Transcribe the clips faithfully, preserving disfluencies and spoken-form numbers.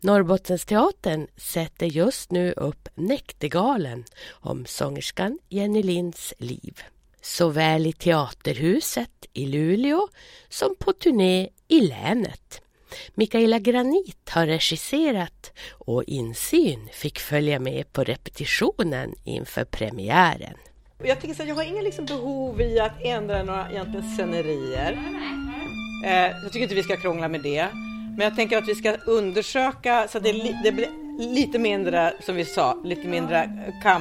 Norrbottensteatern sätter just nu upp Näktergalen om sångerskan Jenny Linds liv. Såväl i Teaterhuset i Luleå som på turné i länet. Mikaela Granit har regisserat och insyn fick följa med på repetitionen inför premiären. Jag tänker så att jag har ingen liksom behov i att ändra några egentligen scenerier. Eh, jag tycker inte vi ska krångla med det. Men jag tänker att vi ska undersöka så att det, li- det blir lite mindre, som vi sa, lite mindre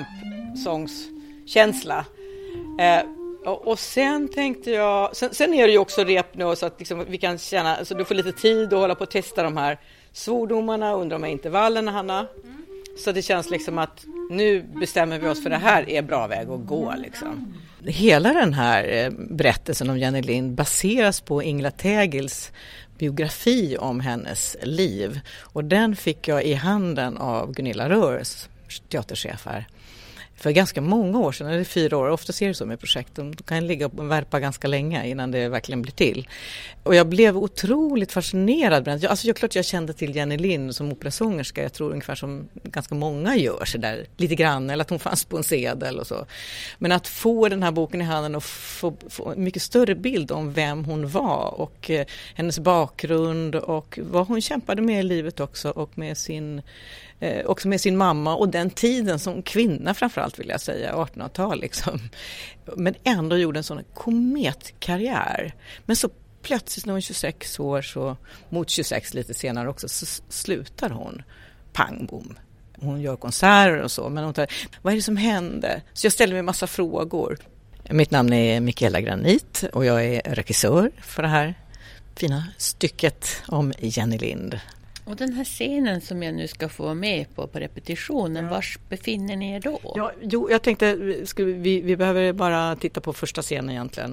kampsångskänsla. Eh, och, och sen tänkte jag, sen, sen är det ju också rep nu så att liksom vi kan känna, så du får lite tid att hålla på att testa de här svordomarna under de här intervallerna, Hanna. Så det känns liksom att nu bestämmer vi oss för det här är bra väg att gå liksom. Hela den här berättelsen om Jenny Lind baseras på Ingela Tägels biografi om hennes liv. Och den fick jag i handen av Gunilla Rörs, teaterchef här. För ganska många år sedan, eller fyra år, ofta ser det så med projekt, de kan ligga och värpa ganska länge innan det verkligen blir till. Och jag blev otroligt fascinerad. Alltså jag, klart jag kände till Jenny Lind som operasångerska, jag tror ungefär som ganska många gör så där lite grann, eller att hon fanns på en sedel och så. Men att få den här boken i handen och få, få en mycket större bild om vem hon var och eh, hennes bakgrund och vad hon kämpade med i livet också och med sin... Eh, också med sin mamma och den tiden som kvinna framförallt vill jag säga, artonhundratal liksom. Men ändå gjorde en sån kometkarriär. Men så plötsligt när hon är tjugosex år, så mot tjugosex lite senare också, så slutar hon. Pang, bom. Hon gör konserter och så, men hon tar, vad är det som hände? Så jag ställer mig en massa frågor. Mitt namn är Mikaela Granit och jag är regissör för det här fina stycket om Jenny Lind. Och den här scenen som jag nu ska få vara med på på repetitionen, ja. Var befinner ni er då? Ja, jo, jag tänkte, ska vi, vi, vi behöver bara titta på första scenen egentligen.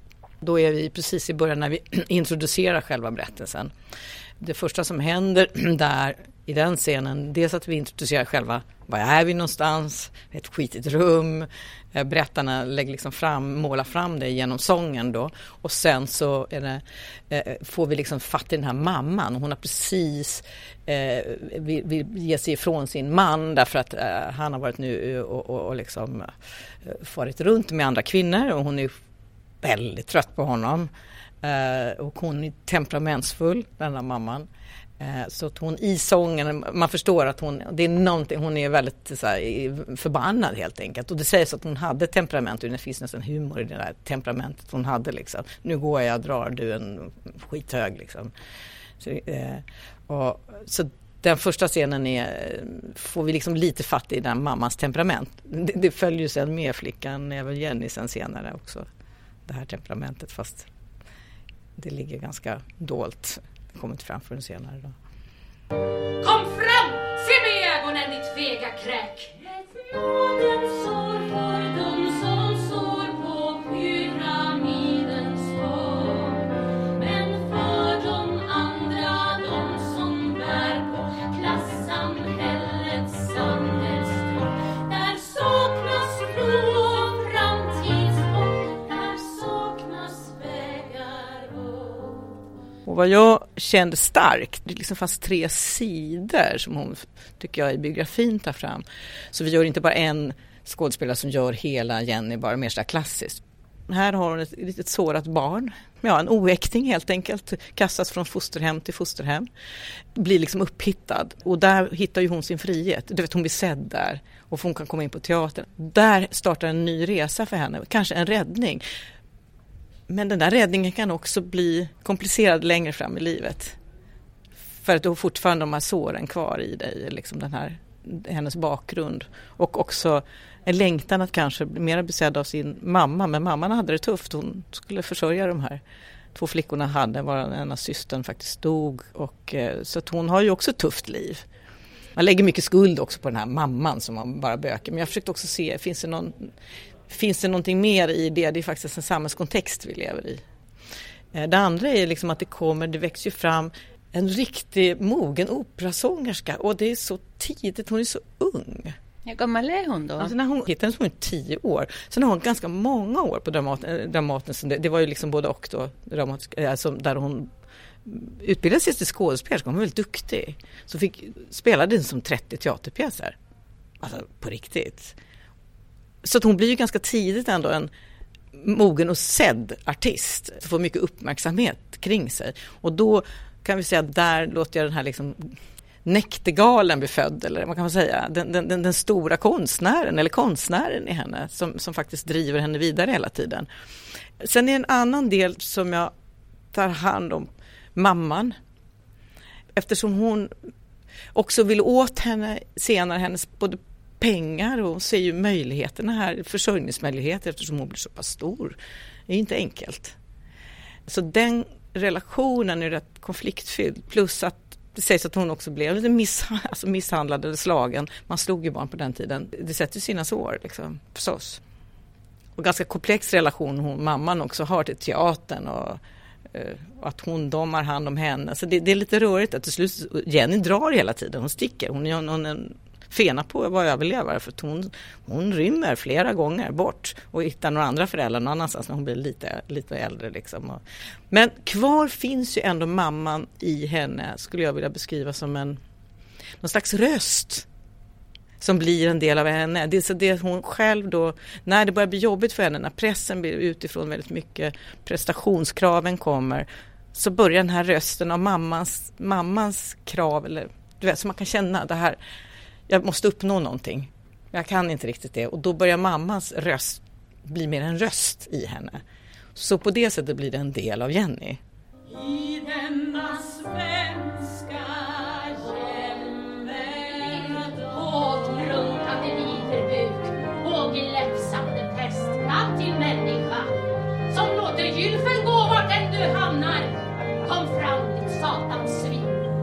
Då är vi precis i början när vi introducerar själva berättelsen. Det första som händer där i den scenen, dels att vi introducerar själva, var är vi någonstans, ett skitigt rum, berättarna lägger liksom fram, målar fram det genom sången då, och sen så är det, eh, får vi liksom fatt i den här mamman, hon har precis eh, vill, vill ge sig ifrån sin man därför att eh, han har varit nu och, och, och liksom eh, farit runt med andra kvinnor och hon är väldigt trött på honom. Uh, och hon är temperamentsfull, den här mamman. Uh, så att hon i sången, man förstår att hon, det är någonting, hon är väldigt så här, förbannad helt enkelt. Och det sägs att hon hade temperament, och det finns nästan humor i det där temperamentet hon hade liksom. Nu går jag och drar du en skithög liksom. Så, uh, och, så den första scenen är, får vi liksom lite fatt i den mammans temperament. Det, det följer ju sen med flickan, även Jenny sen senare också. Det här temperamentet, fast det ligger ganska dolt. Det kommer inte fram förrän senare då. Kom fram! Se med ögonen, ditt fega kräk! Jorden sår för dem som sår på pyramidens form. Men för de andra, de som bär på klassamhällets samhällsstråk, där saknas tro och framtidshopp, där saknas vägar upp. Och vad jag kände starkt, det liksom fanns tre sidor som hon, tycker jag, i biografin tar fram. Så vi gör inte bara en skådespelare som gör hela Jenny bara mer så klassiskt. Här har hon ett litet sårat barn. Ja, en oäkting helt enkelt. Kastas från fosterhem till fosterhem. Blir liksom upphittad. Och där hittar ju hon sin frihet. Du vet, hon blir sedd där. Och hon kan komma in på teatern. Där startar en ny resa för henne. Kanske en räddning. Men den där räddningen kan också bli komplicerad längre fram i livet. För att du har fortfarande de här såren kvar i dig. Liksom den här, hennes bakgrund. Och också en längtan att kanske bli mer besedd av sin mamma. Men mamman hade det tufft. Hon skulle försörja de här två flickorna hade. Var en av systern faktiskt dog. Och, så att hon har ju också ett tufft liv. Man lägger mycket skuld också på den här mamman som man bara böker. Men jag försökte också se, finns det någon... Finns det någonting mer i det? Det är faktiskt en samhällskontext vi lever i. Det andra är liksom att det kommer, det växer ju fram en riktig mogen operasångerska. Och det är så tidigt, hon är så ung. Hur gammal är hon då? Alltså när hon hittade hon tio år. Sen har hon ganska många år på Dramaten. Dramaten det, det var ju liksom både och då. Dramat, alltså där hon utbildade sig till skådespelerska, hon var väldigt duktig. Så fick, spelade den som trettio teaterpjäser. Alltså på riktigt. Så att hon blir ju ganska tidigt ändå en mogen och sedd artist. Får mycket uppmärksamhet kring sig. Och då kan vi säga att där låter jag den här liksom Näktergalen bli född, eller vad kan man säga, den, den, den, den stora konstnären eller konstnären i henne som, som faktiskt driver henne vidare hela tiden. Sen är en annan del som jag tar hand om, mamman. Eftersom hon också vill åt henne senare, hennes både pengar och ser ju möjligheterna här, försörjningsmöjligheter eftersom hon blir så pass stor. Det är inte enkelt. Så den relationen är rätt konfliktfylld, plus att det sägs att hon också blev lite miss- alltså misshandlad eller slagen. Man slog ju barn på den tiden. Det sätter ju sina sår, liksom, förstås. Och ganska komplex relation hon, mamman också har till teatern och, uh, och att hon domar hand om henne. Så det, det är lite rörigt att till slut Jenny drar hela tiden. Hon sticker. Hon är hon, en fena på att vara överlevare för att hon, hon rymmer flera gånger bort och hittar några andra föräldrar någon annanstans när hon blir lite, lite äldre. Liksom. Men kvar finns ju ändå mamman i henne, skulle jag vilja beskriva som en någon slags röst som blir en del av henne. Det är så det hon själv då, när det börjar bli jobbigt för henne, när pressen blir utifrån väldigt mycket, prestationskraven kommer, så börjar den här rösten av mammans, mammans krav, eller du vet, så man kan känna det här, jag måste uppnå någonting. Jag kan inte riktigt det. Och då börjar mammans röst bli mer en röst i henne. Så på det sättet blir det en del av Jenny. I denna svenska jämvärld, åtrunkande viterbuk och gläfsande pestkatt till människa som låter gylfen gå vart än du hamnar. Kom fram, ditt satans svin.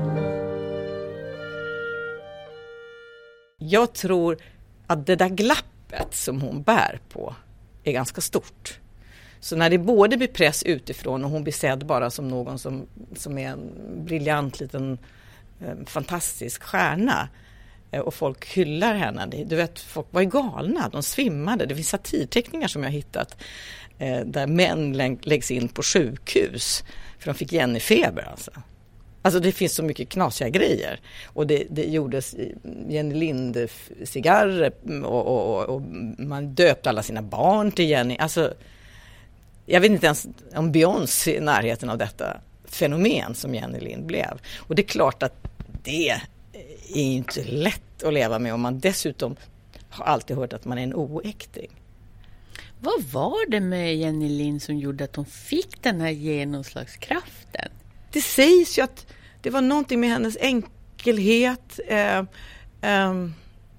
Jag tror att det där glappet som hon bär på är ganska stort. Så när det både blir press utifrån och hon blir sedd bara som någon som, som är en briljant liten eh, fantastisk stjärna eh, och folk hyllar henne. Du vet, folk var ju galna, de svimmade. Det finns satirteckningar som jag har hittat eh, där män lä- läggs in på sjukhus för de fick Jenny-feber alltså. Alltså det finns så mycket knasiga grejer. Och det, det gjordes Jenny Lind-cigarrer och, och, och man döpte alla sina barn till Jenny. Alltså, jag vet inte ens om Beyoncé i närheten av detta fenomen som Jenny Lind blev. Och det är klart att det är inte lätt att leva med om man dessutom har alltid hört att man är en oäkting. Vad var det med Jenny Lind som gjorde att hon fick den här genomslagskraften? Det sägs ju att det var någonting med hennes enkelhet, eh, eh,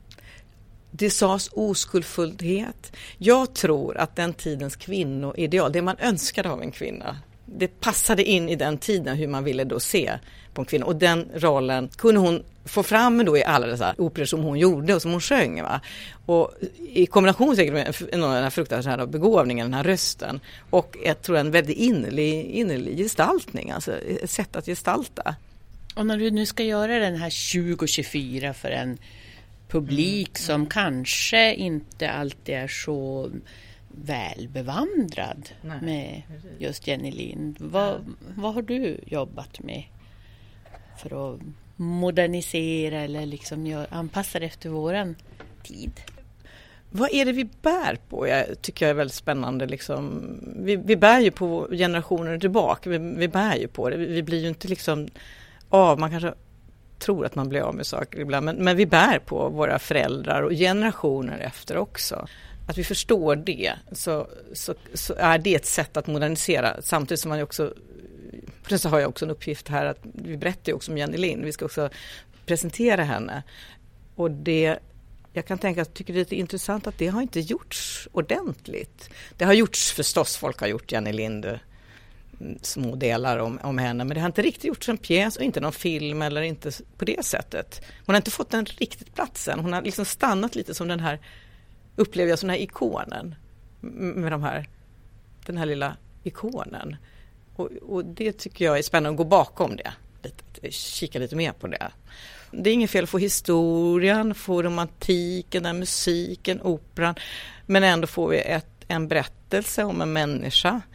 det sades oskuldfullhet. Jag tror att den tidens kvinnoideal, det man önskade av en kvinna, det passade in i den tiden hur man ville då se på en kvinna. Och den rollen kunde hon få fram då i alla dessa operor som hon gjorde och som hon sjöng. Va? Och i kombination säkert med den här fruktansvärda begåvningen, den här rösten. Och jag tror en väldigt innerlig, innerlig gestaltning, alltså ett sätt att gestalta. Och när du nu ska göra den här tjugo tjugofyra för en publik mm. som kanske inte alltid är så välbevandrad Nej, med just Jenny Lind. Vad, ja. vad har du jobbat med för att modernisera eller liksom gör, anpassa det efter våran tid? Vad är det vi bär på? Jag tycker jag är väldigt spännande. Liksom. Vi, vi bär ju på generationer tillbaka. Vi, vi bär ju på det. Vi, vi blir ju inte liksom av, man kanske tror att man blir av med saker ibland, men, men vi bär på våra föräldrar och generationer efter också. Att vi förstår det, så, så, så är det ett sätt att modernisera. Samtidigt som man ju också, plötsligt har jag också en uppgift här att vi berättar ju också om Jenny Lind. Vi ska också presentera henne. Och det, jag kan tänka att jag tycker det är lite intressant att det har inte gjorts ordentligt. Det har gjorts förstås, folk har gjort Jenny Lind små delar om, om henne, men det har inte riktigt gjorts en pjäs och inte någon film eller inte på det sättet. Hon har inte fått den riktigt platsen. Hon har liksom stannat lite som den här, upplever jag som den här ikonen med de här, den här lilla ikonen. Och, och det tycker jag är spännande att gå bakom det. Lite, kika lite mer på det. Det är inget fel att få historien, få romantiken, den musiken, operan, men ändå får vi ett, en berättelse om en människa.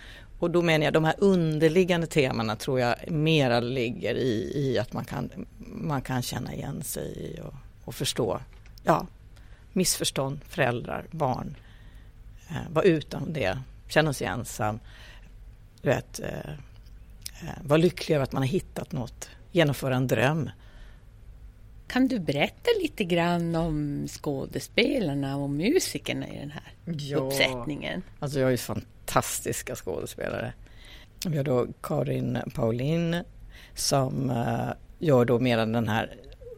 Och då menar jag de här underliggande temana tror jag mera ligger i, i att man kan, man kan känna igen sig i och, och förstå. Ja, missförstånd, föräldrar, barn. Eh, var utan det, känna sig ensam. Du vet, eh, eh, var lycklig över att man har hittat något. Genomföra en dröm. Kan du berätta lite grann om skådespelarna och musikerna i den här ja. uppsättningen? Alltså jag är ju fantastiska skådespelare. Vi har då Karin Paulin som uh, gör då mer än den här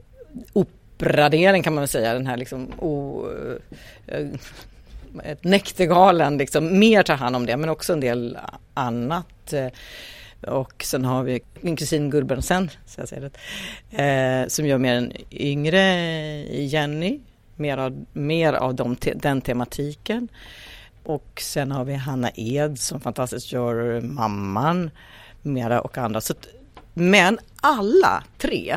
operadelen kan man väl säga. Den här liksom o, uh, ett Näktergalen liksom mer tar hand om det men också en del annat. Uh, Och sen har vi min kusin Gulbensen så jag säger det, eh, som gör mer en yngre Jenny, mer av, mer av de te- den tematiken. Och sen har vi Hanna Ed som fantastiskt gör mamman, mera och andra. Så att, men alla tre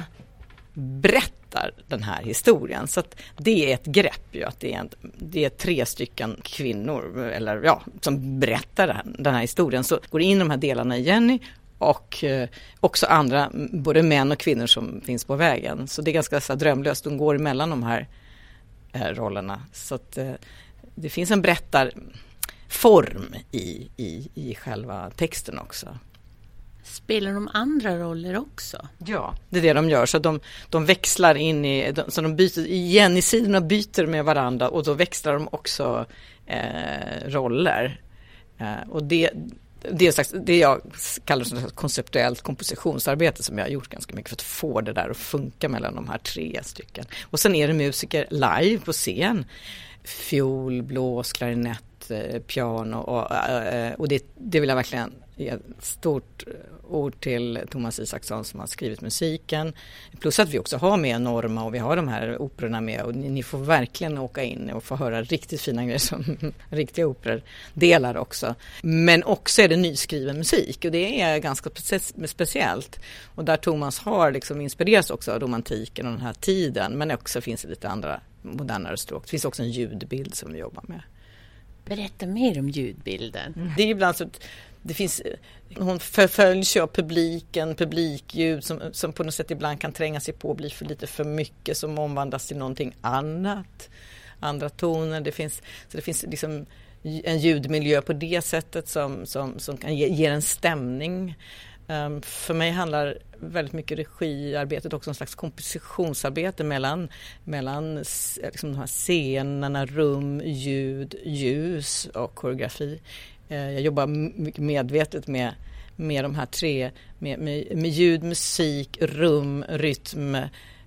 berättar den här historien. Så att det är ett grepp ju, att det är, en, det är tre stycken kvinnor eller, ja, som berättar den, den här historien. Så går det in de här delarna i Jenny och eh, också andra, både män och kvinnor som finns på vägen. Så det är ganska så här, drömlöst. De går emellan de här eh, rollerna. Så att eh, det finns en berättarform i, i, i själva texten också. Spelar de andra roller också? Ja, det är det de gör. Så de, de växlar in i, de, så de byter igen i sidorna, byter med varandra och då växlar de också eh, roller. Eh, och det, det är slags, det jag kallar för konceptuellt kompositionsarbete som jag har gjort ganska mycket för att få det där att funka mellan de här tre stycken. Och sen är det musiker live på scen. Fiol, blås, klarinett, eh, piano och, eh, och det, det vill jag verkligen ge ett stort ord till Thomas Isaksson som har skrivit musiken. Plus att vi också har med Norma och vi har de här operorna med och ni, ni får verkligen åka in och få höra riktigt fina grejer som riktiga operor delar också. Men också är det nyskriven musik och det är ganska specie- speciellt. Och där Thomas har liksom inspirerats också av romantiken och den här tiden men också finns det lite andra modernare stråk. Det finns också en ljudbild som vi jobbar med. Berätta mer om ljudbilden. Mm. Det är ibland så att det finns, hon förföljs av publiken, publikljud som, som på något sätt ibland kan tränga sig på och bli för lite för mycket som omvandlas till någonting annat. Andra toner. Det finns, så det finns liksom en ljudmiljö på det sättet som, som, som kan ge, ge en stämning. Um, för mig handlar väldigt mycket regiarbetet också om en slags kompositionsarbete mellan, mellan liksom de här scenerna, rum, ljud, ljus och koreografi. Uh, jag jobbar mycket medvetet med, med de här tre, med, med, med ljud, musik, rum, rytm,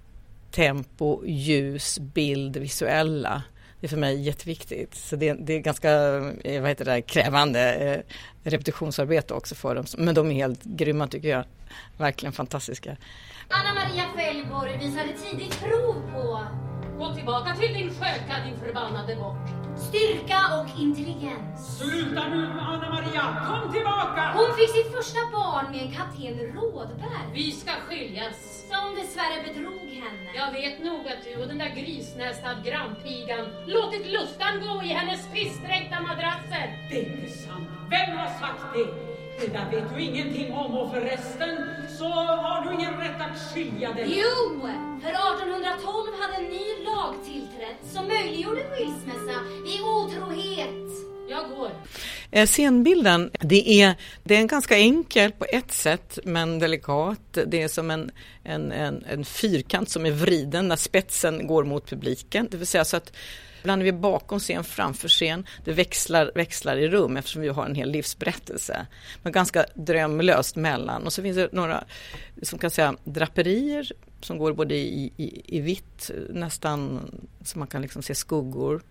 tempo, ljus, bild, visuella. Det är för mig jätteviktigt. Så det, det är ganska vad heter det, krävande eh, repetitionsarbete också för dem. Men de är helt grymma tycker jag. Verkligen fantastiska. Anna Maria Fällborg visade tidigt prov på... Gå tillbaka till din sköka, din förbannade bort. Styrka och intelligens. Sluta nu, Anna Maria! Kom tillbaka! Hon fick sitt första barn med en kapten Rådberg. Vi ska skiljas. Som dessvärre bedrog henne. Jag vet nog att du och den där grisnästad grannpigan låtit lustan gå i hennes pissdränkta madrasser. Det är inte sant. Vem har sagt det? Det där vet du ingenting om och förresten så har du ingen rätt att skilja dig. Jo! För artonhundratolv hade en ny lag tillträtt som möjliggjorde skilsmässa vid otrohet. Jag går. Eh, scenbilden, det är, det är en ganska enkel på ett sätt men delikat. Det är som en, en, en, en fyrkant som är vriden när spetsen går mot publiken. Det vill säga så att ibland är vi bakom scen, framför scen. Det växlar, växlar i rum eftersom vi har en hel livsberättelse. Men ganska drömlöst mellan. Och så finns det några som kan säga draperier som går både i, i, i vitt nästan så man kan liksom se skuggor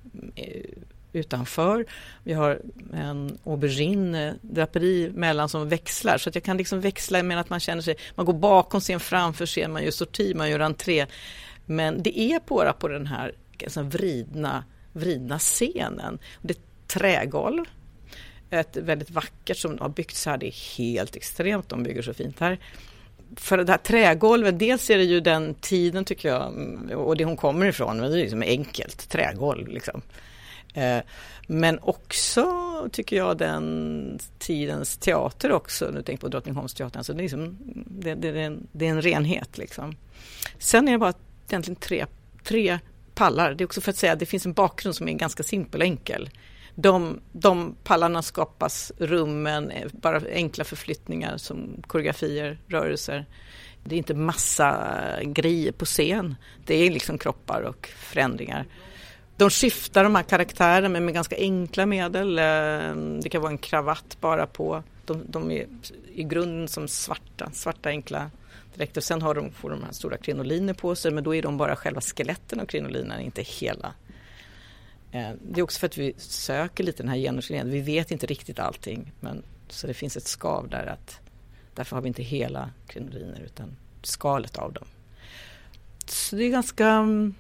utanför. Vi har en aubergine draperi mellan som växlar så att jag kan liksom växla med att man känner sig, man går bakom scen, framför scen, man gör sorti, man gör entré. Men det är bara på den här alltså, vridna, vridna scenen. Det är ett trägolv. Ett väldigt vackert som har byggts här. Det är helt extremt, de bygger så fint här. För det här trägolvet, dels är det ju den tiden tycker jag och det hon kommer ifrån, men det är liksom enkelt trägolv liksom. Eh, men också tycker jag den tidens teater också, nu tänker jag på Drottningholmsteatern, så det är, liksom, det, det, det, är en, det är en renhet liksom. Sen är det bara egentligen tre, tre pallar, det är också för att säga att det finns en bakgrund som är ganska simpel och enkel. De, de pallarna skapas, rummen, bara enkla förflyttningar som koreografier, rörelser. Det är inte massa grejer på scen. Det är liksom kroppar och förändringar. De skiftar de här karaktärerna med, med ganska enkla medel. Det kan vara en kravatt bara på. De, de är i grunden som svarta, svarta enkla direkt. Och sen har de, får de här stora krinoliner på sig, men då är de bara själva skeletten av krinolinerna, inte hela. Det är också för att vi söker lite den här genuslinjen. Vi vet inte riktigt allting, men så det finns ett skav där, att därför har vi inte hela krinoliner utan skalet av dem. Så det är ganska um,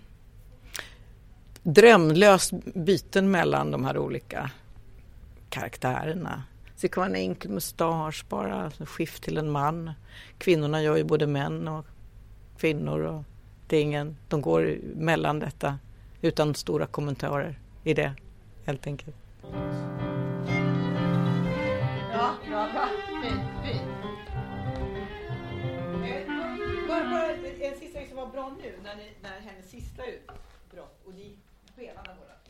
drömlöst byten mellan de här olika karaktärerna. Så det kan vara en enkel mustasch bara, skift till en man. Kvinnorna gör ju både män och kvinnor, och det är ingen, de går mellan detta utan stora kommentarer i det, helt enkelt. Ja, bra, bra. Fint, fint. Bara, bara en sista som var bra nu, när, ni, när hennes sista utbrott, och ni spelarna båda.